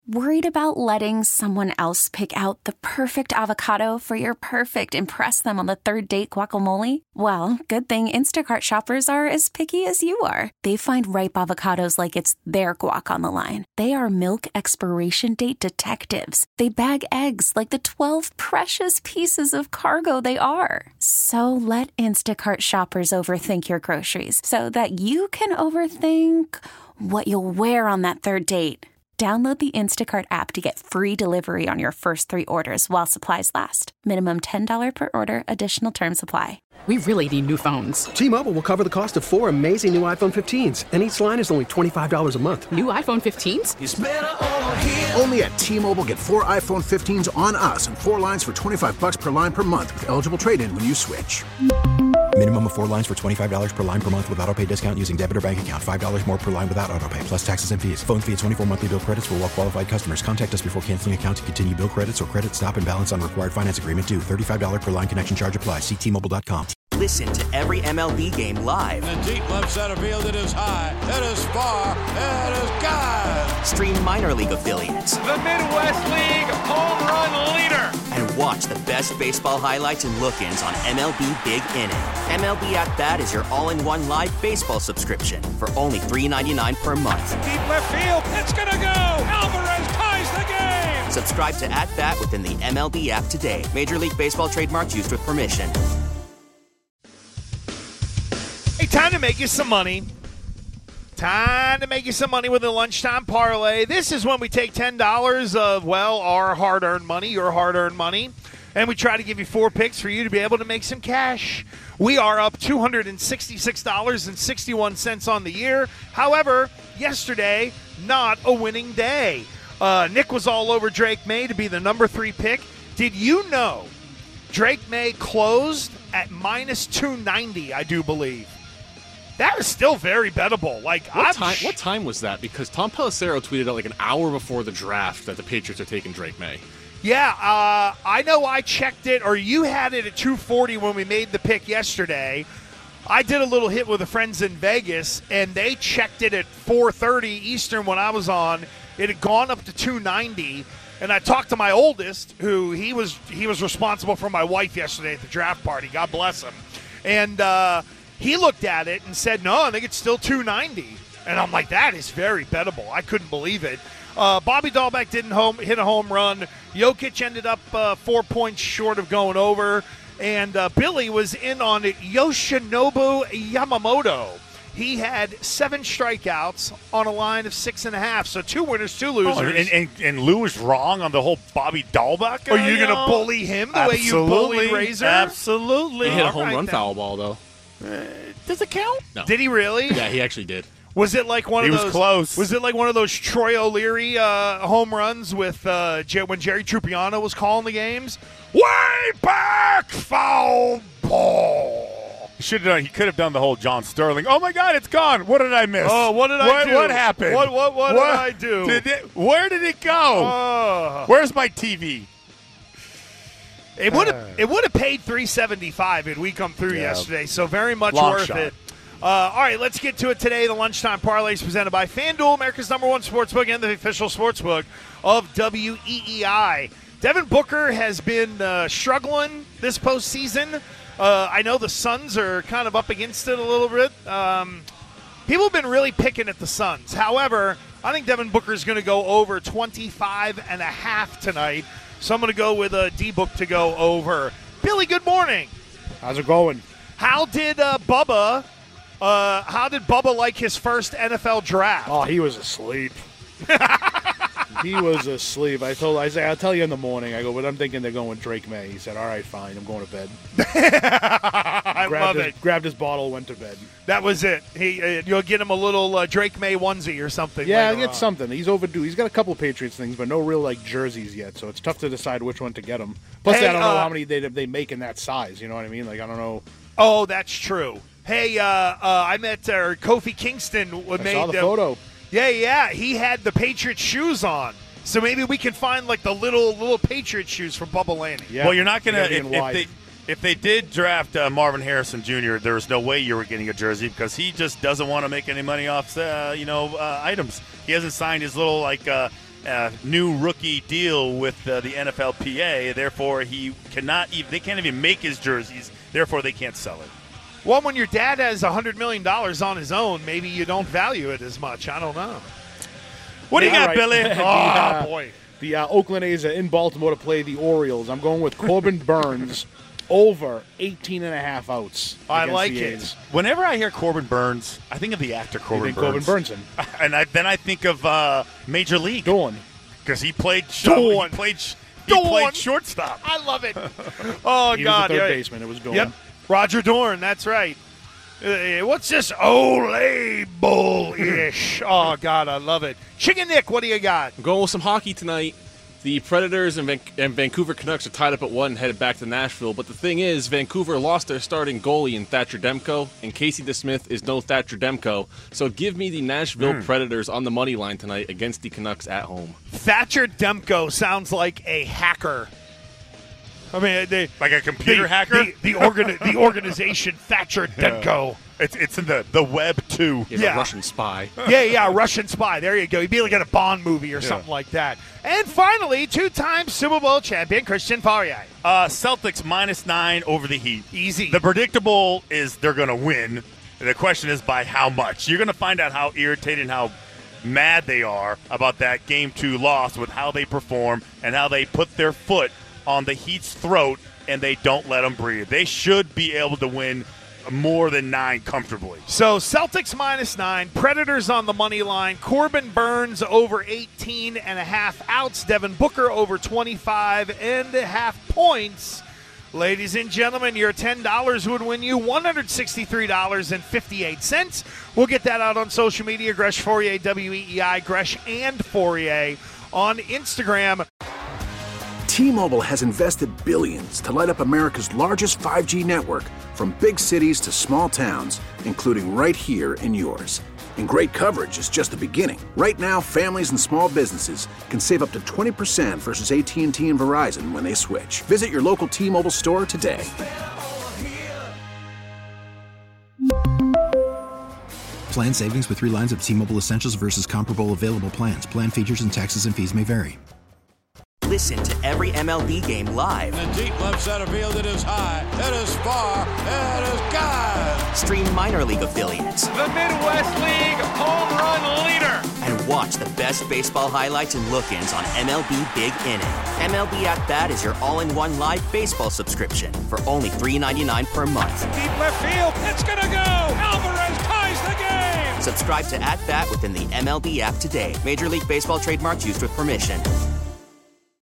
Worried about letting someone else pick out the perfect avocado for your perfect impress them on the third date guacamole? Well, good thing Instacart shoppers are as picky as you are. They find ripe avocados like it's their guac on the line. They are milk expiration date detectives. They bag eggs like the 12 precious pieces of cargo they are. So let Instacart shoppers overthink your groceries so that you can overthink what you'll wear on that third date. Download the Instacart app to get free delivery on your first 3 orders while supplies last. Minimum $10 per order. Additional terms apply. We really need new phones. T-Mobile will cover the cost of 4 amazing new iPhone 15s, and each line is only $25 a month. New iPhone 15s? It's better over here. Only at T-Mobile, get 4 iPhone 15s on us and 4 lines for $25 per line per month with eligible trade-in when you switch. Minimum of 4 lines for $25 per line per month with autopay discount using debit or bank account. $5 more per line without autopay, plus taxes and fees. Phone fee at 24 monthly bill credits for well-qualified customers. Contact us before canceling account to continue bill credits or credit stop and balance on required finance agreement due. $35 per line connection charge applies. See T-Mobile.com. Listen to every MLB game live. In the deep left center field, it is high, it is far, it is gone. Stream minor league affiliates. The Midwest League home run leader. And watch the best baseball highlights and look-ins on MLB Big Inning. MLB At Bat is your all-in-one live baseball subscription for only $3.99 per month. Deep left field, it's gonna go. Alvarez ties the game. Subscribe to At Bat within the MLB app today. Major League Baseball trademarks used with permission. Hey, time to make you some money. Time to make you some money with a lunchtime parlay. This is when we take $10 of, well, our hard-earned money, your hard-earned money, and we try to give you 4 picks for you to be able to make some cash. We are up $266.61 on the year. However, yesterday, not a winning day. Nick was all over Drake May to be the number 3 pick. Did you know Drake May closed at minus 290, I do believe? That is still very bettable. What time was that? Because Tom Pelissero tweeted out like an hour before the draft that the Patriots are taking Drake May. Yeah, I know I checked it, or you had it at 240 when we made the pick yesterday. I did a little hit with the friends in Vegas, and they checked it at 4:30 Eastern when I was on. It had gone up to 290, and I talked to my oldest, who he was responsible for my wife yesterday at the draft party. God bless him. And he looked at it and said, no, I think it's still 290. And I'm like, that is very bettable. I couldn't believe it. Bobby Dahlbeck didn't hit a home run. Jokic ended up 4 points short of going over. And Billy was in on it. Yoshinobu Yamamoto. He had 7 strikeouts on a line of 6.5. So 2 winners, 2 losers. And Lou was wrong on the whole Bobby Dahlbeck. Are you going to bully him the way you bullied Razor? Absolutely. He hit a home run foul ball, though. Does it count? No. Did he really? Yeah, he actually did. Was it like one of those? He was close. Was it like one of those Troy O'Leary home runs with when Jerry Trupiano was calling the games? Way back, foul ball. He could have done the whole John Sterling. Oh my God, it's gone. What did I miss? Oh, what did I do? What happened? What did I do? Where did it go? Where's my TV? It would have paid $375 had we come through yesterday, so very much worth it. All right, let's get to it today. The Lunchtime Parlay is presented by FanDuel, America's #1 sportsbook and the official sportsbook of WEEI. Devin Booker has been struggling this postseason. I know the Suns are kind of up against it a little bit. People have been really picking at the Suns. However, I think Devin Booker is going to go over 25.5 tonight. So I'm going to go with a D-Book to go over. Billy, good morning. How's it going? How did Bubba like his first NFL draft? Oh, he was asleep. He was asleep. I said, I'll tell you in the morning. I go, but I'm thinking they're going with Drake May. He said, all right, fine. I'm going to bed. I love it. Grabbed his bottle, went to bed. That was it. You'll get him a little Drake May onesie or something. Yeah, I'll get something. He's overdue. He's got a couple Patriots things, but no real jerseys yet. So it's tough to decide which one to get him. Plus, I don't know how many they make in that size. You know what I mean? I don't know. Oh, that's true. Hey, I met Kofi Kingston. I saw the photo. Yeah. He had the Patriots shoes on. So maybe we can find the little Patriots shoes from Bubba Lanning. Yeah. Well, you're not going to if they did draft Marvin Harrison Jr., there was no way you were getting a jersey because he just doesn't want to make any money off items. He hasn't signed his little new rookie deal with the NFLPA. Therefore, they can't even make his jerseys. Therefore, they can't sell it. Well, when your dad has $100 million on his own, maybe you don't value it as much. I don't know. What do you got, Billy? Boy. The Oakland A's are in Baltimore to play the Orioles. I'm going with Corbin Burns over 18.5 outs. I like it. Whenever I hear Corbin Burns, I think of the actor Corbin Burns. Corbin Burnson. And then I think of Major League. Dorn. Because he played Dorn. He played shortstop. I love it. Oh, he God. was the third baseman. It was Dorn. Yep. Roger Dorn. That's right. What's this Olay Bull-ish? Oh, God, I love it. Chicken Nick, what do you got? I'm going with some hockey tonight. The Predators and Vancouver Canucks are tied up at 1 and headed back to Nashville. But the thing is, Vancouver lost their starting goalie in Thatcher Demko, and Casey DeSmith is no Thatcher Demko. So give me the Nashville Predators on the money line tonight against the Canucks at home. Thatcher Demko sounds like a hacker. I mean, like a computer hacker? The organization Thatcher Demko. It's in the web, too. He's a Russian spy. Yeah, Russian spy. There you go. He'd be like in a Bond movie or something like that. And finally, 2-time Super Bowl champion Christian Poirier. Celtics -9 over the Heat. Easy. The predictable is they're going to win. The question is by how much. You're going to find out how irritated and how mad they are about that Game 2 loss with how they perform and how they put their foot on the Heat's throat and they don't let them breathe. They should be able to win more than 9 comfortably. So Celtics -9, Predators on the money line, Corbin Burns over 18.5 outs, Devin Booker over 25.5 points. Ladies and gentlemen, your $10 would win you $163.58. We'll get that out on social media, Gresh Fourier, WEEI, Gresh and Fourier on Instagram. T-Mobile has invested billions to light up America's largest 5G network, from big cities to small towns, including right here in yours. And great coverage is just the beginning. Right now, families and small businesses can save up to 20% versus AT&T and Verizon when they switch. Visit your local T-Mobile store today. Plan savings with 3 lines of T-Mobile Essentials versus comparable available plans. Plan features and taxes and fees may vary. Listen to every MLB game live. In the deep left center field, it is high, it is far, it is gone. Stream minor league affiliates. The Midwest League home run leader. And watch the best baseball highlights and look-ins on MLB Big Inning. MLB At Bat is your all-in-one live baseball subscription for only $3.99 per month. Deep left field, it's gonna go. Alvarez ties the game. Subscribe to At Bat within the MLB app today. Major League Baseball trademarks used with permission.